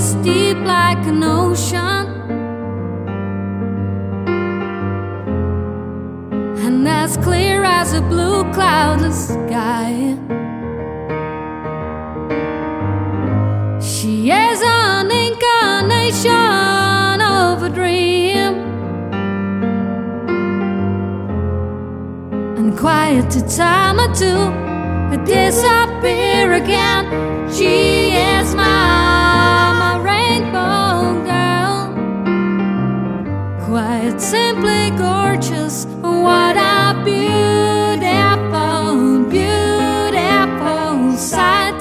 is deep like an ocean, and as clear as a blue cloudless sky. She is an incarnation of a dream, and quiet a time or two, disappear again. She is my rainbow girl, quite simply gorgeous. What a beautiful, beautiful sight.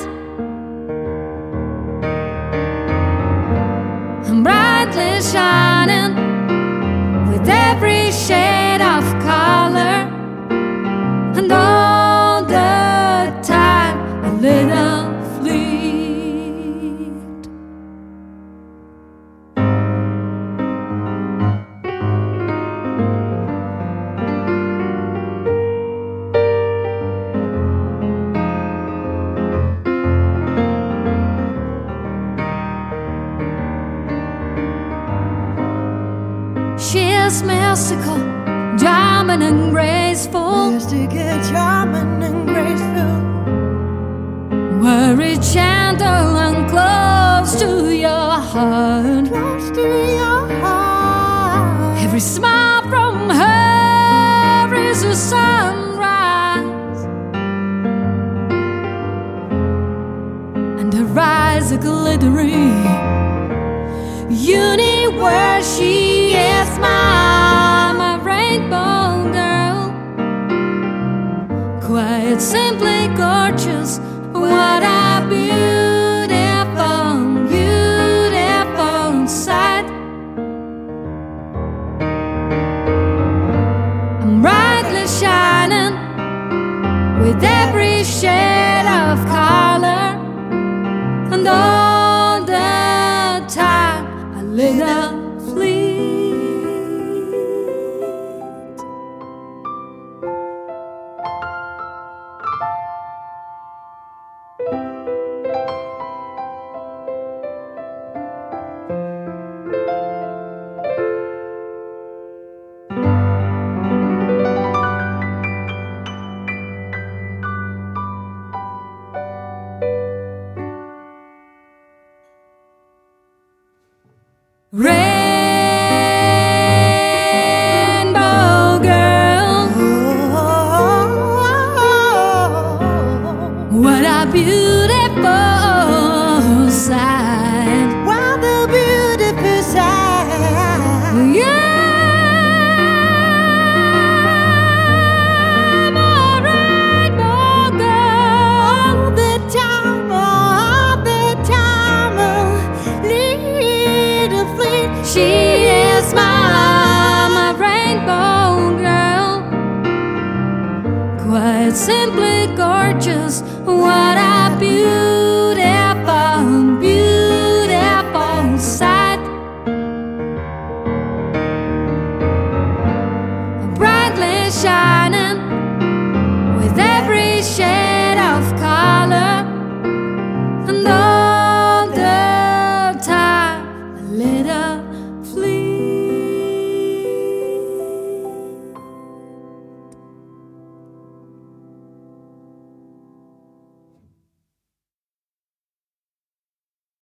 And brightly shining with every shade of color, and all the time a little fleet. She is mystical, charming and graceful, Mystic, charming and graceful, very gentle and close to your heart. close to your heart. Every smile from her is a sunrise, and her eyes are glittering universe. She is my rainbow girl, quite simply gorgeous. What a beautiful, beautiful sight. I'm brightly shining with every shade of color, and all the time a little fleet. Rainbow girl, what a beautiful sight.